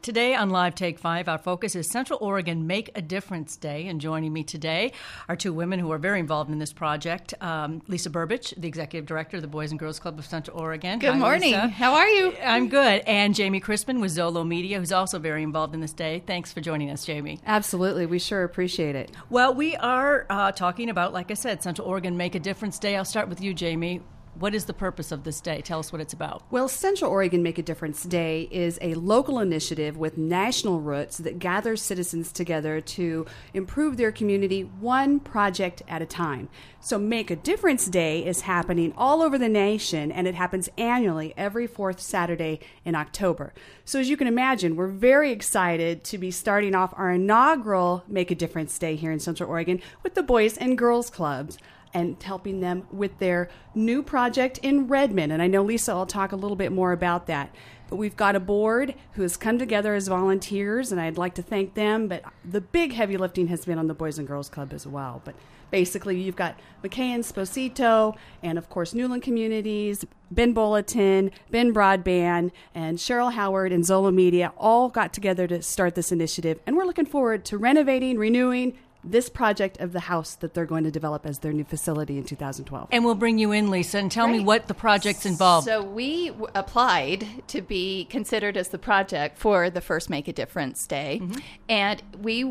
Today on Live Take 5, our focus is Central Oregon Make a Difference Day. And joining me today are two women who are very involved in this project. Lisa Burbidge, the Executive Director of the Boys and Girls Club of Central Oregon. Good morning. Lisa. How are you? I'm good. And Jamie Crispin with Zolo Media, who's also very involved in this day. Thanks for joining us, Jamie. Absolutely. We sure appreciate it. Well, we are talking about, like I said, Central Oregon Make a Difference Day. I'll start with you, Jamie. What is the purpose of this day? Tell us what it's about. Well, Central Oregon Make a Difference Day is a local initiative with national roots that gathers citizens together to improve their community one project at a time. So Make a Difference Day is happening all over the nation, and it happens annually every fourth Saturday in October. So as you can imagine, we're very excited to be starting off our inaugural Make a Difference Day here in Central Oregon with the Boys and Girls Clubs, and helping them with their new project in Redmond. And I know Lisa will talk a little bit more about that. But we've got a board who has come together as volunteers, and I'd like to thank them. But the big heavy lifting has been on the Boys and Girls Club as well. But basically, you've got McKay and Sposito, and of course, Newland Communities, Ben Bulletin, Ben Broadband, and Cheryl Howard and Zolo Media all got together to start this initiative. And we're looking forward to renovating, renewing this project of the house that they're going to develop as their new facility in 2012. And we'll bring you in, Lisa, and tell me what the project's involved. So we applied to be considered as the project for the first Make a Difference Day. Mm-hmm. And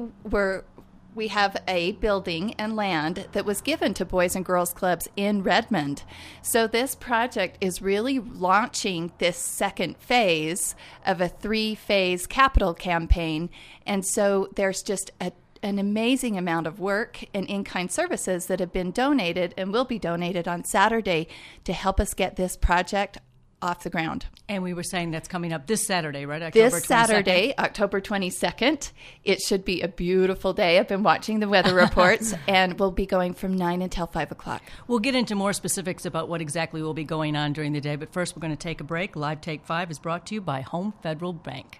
we have a building and land that was given to Boys and Girls Clubs in Redmond. So this project is really launching this second phase of a 3-phase capital campaign. And so there's just an amazing amount of work and in-kind services that have been donated and will be donated on Saturday to help us get this project off the ground. And we were saying that's coming up this Saturday, right? October 22nd. This Saturday, October 22nd. It should be a beautiful day. I've been watching the weather reports, and we'll be going from 9 until 5 o'clock. We'll get into more specifics about what exactly will be going on during the day, but first we're going to take a break. Live Take 5 is brought to you by Home Federal Bank.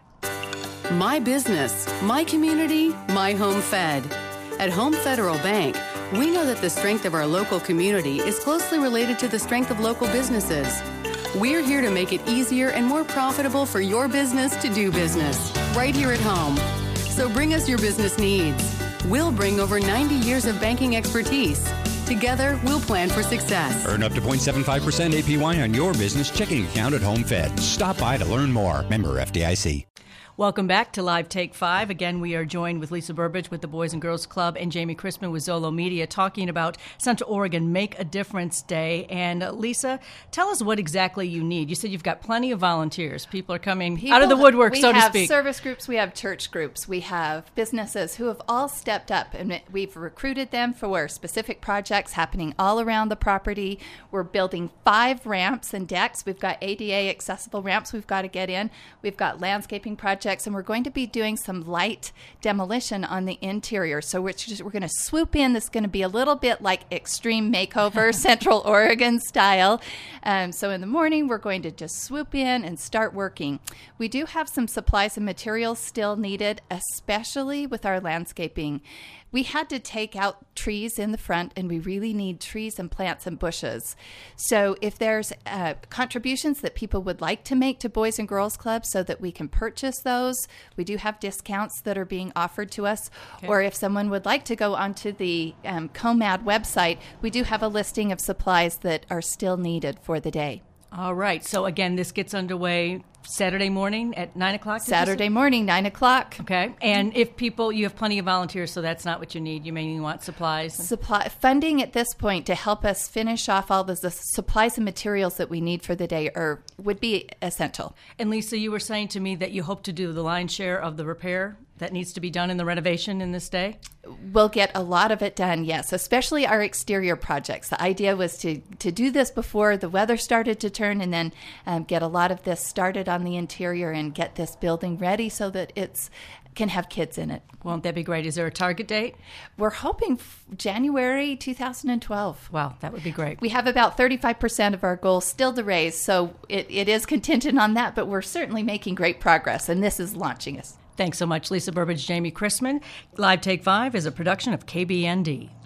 My business, my community, my home fed. At Home Federal Bank, we know that the strength of our local community is closely related to the strength of local businesses. We're here to make it easier and more profitable for your business to do business, right here at home. So bring us your business needs. We'll bring over 90 years of banking expertise. Together, we'll plan for success. Earn up to 0.75% APY on your business checking account at Home Fed. Stop by to learn more. Member FDIC. Welcome back to Live Take 5. Again, we are joined with Lisa Burbidge with the Boys and Girls Club and Jamie Crispin with Zolo Media talking about Central Oregon Make a Difference Day. And Lisa, tell us what exactly you need. You said you've got plenty of volunteers. People are coming out of the woodwork, so to speak. We have service groups, we have church groups, we have businesses who have all stepped up, and we've recruited them for specific projects happening all around the property. We're building 5 ramps and decks. We've got ADA accessible ramps we've got to get in. We've got landscaping projects. And we're going to be doing some light demolition on the interior. So we're going to swoop in. This is going to be a little bit like Extreme Makeover, Central Oregon style. So in the morning, we're going to just swoop in and start working. We do have some supplies and materials still needed, especially with our landscaping. We had to take out trees in the front, and we really need trees and plants and bushes. So if there's contributions that people would like to make to Boys and Girls Clubs so that we can purchase those, we do have discounts that are being offered to us. Okay. Or if someone would like to go onto the COMAD website, we do have a listing of supplies that are still needed for the day. All right. So again, this gets underway Saturday morning at 9 o'clock? Saturday morning, 9 o'clock. Okay. And if people, you have plenty of volunteers, so that's not what you need. You may want supplies. Funding at this point to help us finish off all the supplies and materials that we need for the day would be essential. And Lisa, you were saying to me that you hope to do the lion's share of the repair that needs to be done in the renovation in this day? We'll get a lot of it done, yes, especially our exterior projects. The idea was to do this before the weather started to turn, and then get a lot of this started on the interior and get this building ready so that it's can have kids in it. Won't that be great? Is there a target date? We're hoping January 2012. Wow, that would be great. We have about 35% of our goal still to raise, so it is contingent on that, but we're certainly making great progress, and this is launching us. Thanks so much, Lisa Burbidge, Jamie Crispin. Live Take 5 is a production of KBND.